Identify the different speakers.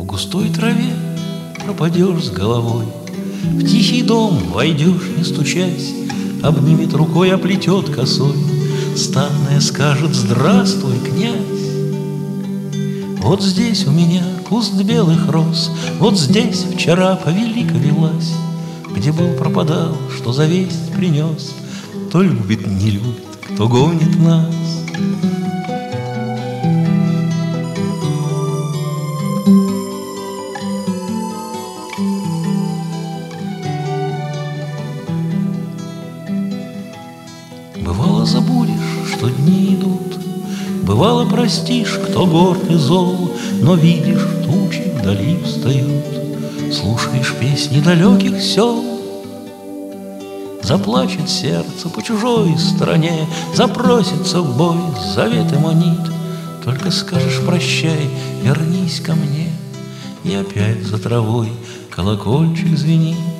Speaker 1: густой траве пропадешь с головой, в тихий дом войдешь, не стучась, обнимет рукой, оплетет косой, статная скажет: здравствуй, князь. Вот здесь у меня куст белых роз, вот здесь вчера повелика велась, где был, пропадал, что за весть принес, кто любит, не любит, кто гонит нас. Бывало, забудешь, что дни идут, бывало, простишь, кто горд и зол, но видишь, тучи вдали встают, слушаешь песни далеких сел. Заплачет сердце по чужой стороне, запросится в бой, заветы манит. Только скажешь прощай, вернись ко мне, и опять за травой колокольчик звенит.